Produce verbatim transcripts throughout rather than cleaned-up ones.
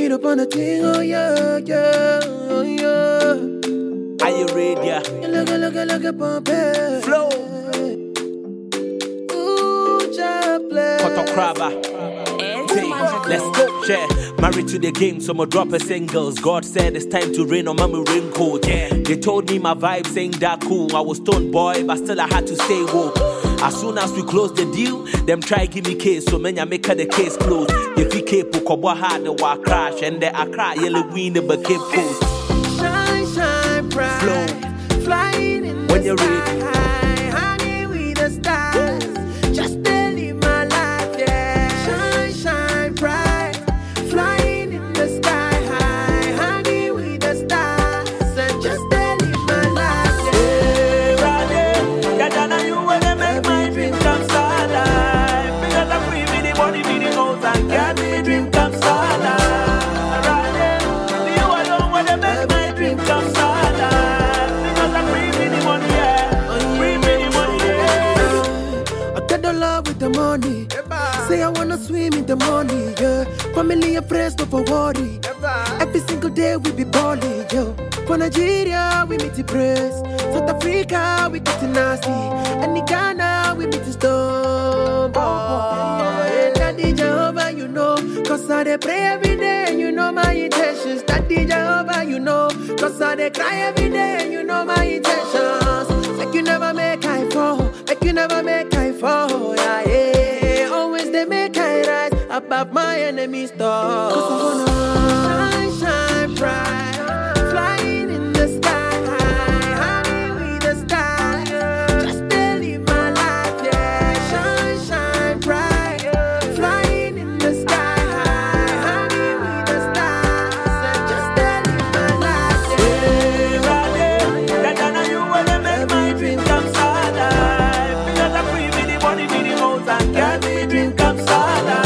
it up on the thing, oh yeah, yeah, oh yeah. Are you ready? Yeah. Look, look, look, look, pump it. Flow. Ooh, just play. Koto Kraba. Let's go, yeah. Married to the game, so I'ma drop a singles. God said it's time to rain on my raincoat. Yeah. They told me my vibe ain't that cool. I was stone boy, but still I had to stay woke. As soon as we close the deal, them try give me case, so many I make her the case closed. If you keep Kobo hard, the war crash, and the Accra yellow win the Cape Coast. Shine, shine bright. Flow. Flying in when the you're sky. ready. Hanging with the stars. Just to live my life, yeah. Shine, shine bright. Flying in the sky high. Hanging with the stars. And just to live my life, yeah. Hey, Rade, yeah, Dana, you wanna make my dream come alive. Because I'm free with the body, with the nose, and get me dream come alive. Rade, you alone wanna make my dream come alive. Because I'm free with the money, yeah. Free with the money, yeah. I get the love with the money. Say I wanna swim in the money, yeah. Family and friends, don't for worry. Every single day we be balling, yo. For Nigeria, we meet the press. South Africa, we get nasty. And in Ghana, we meet the stone boy. Daddy Jehovah, you know. Cause I dey pray every day, and you know my intentions. Daddy Jehovah, you know. Cause I dey cry every day, and you know my intentions. Like you never make I fall. Like you never make I fall, yeah, yeah. Always they make I rise above my enemy's door. Cause I wanna shine, shine bright. Flying in the sky high. Hanging with the stars. Just to live my life, yeah. Shine, shine bright. Flying in the sky high. Hanging with the stars. And just to live my life, yeah. Hey, Rade, yeah, Dana, you wanna make my dream come alive. Because I'm free with the body, with the nose, and get me dream come alive.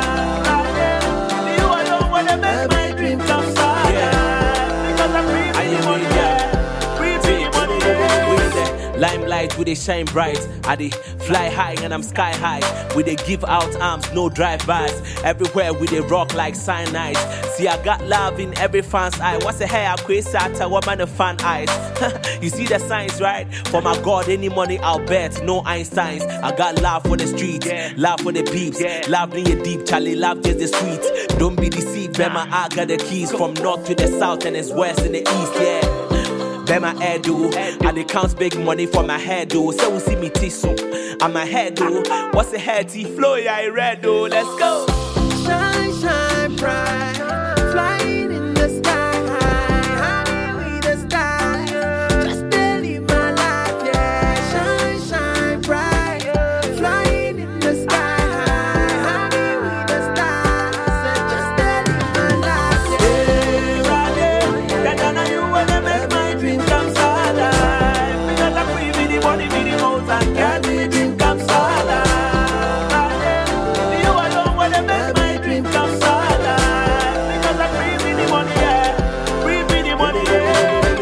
Rade, you alone wanna make my dream come alive. Because I'm free with the money, yeah. Free with the money, yeah. Limelight, we they shine bright. I they fly high and I'm sky high. We they give out arms, no drive-bys. Everywhere we they rock like cyanide. See, I got love in every fan's eye. What's the hair? I quit Sata, what man the fan eyes? You see the signs, right? For my God, any money I'll bet. No Einsteins. I got love for the streets, yeah. Love for the peeps, yeah. Love in your deep, Charlie, love just the sweet. Don't be deceived, Bema, I got the keys. From north to the south and it's west and the east, yeah. Be my head do, and they count big money for my head do. So we see me tissue, and my head do. What's the head T flow? Yeah, I read do. Let's go. Shine, shine bright. Flying in the sky high. Hanging with the stars. Just to live my life, yeah. Shine, shine bright. Flying in the sky high. Hanging with the stars. And just to live my life, yeah. Hey, Rade, yeah, Dana, you wanna make my dream come alive. Because I'm free with the body, with the nose, and get me dream come alive. Rade, you alone wanna make my dream come alive. Because I'm free with the money, yeah. Free with the money, yeah.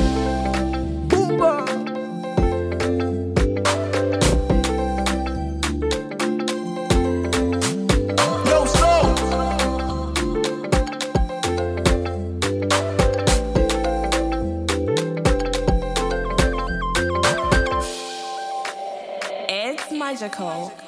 Boomba. Yo, slow. It's magical.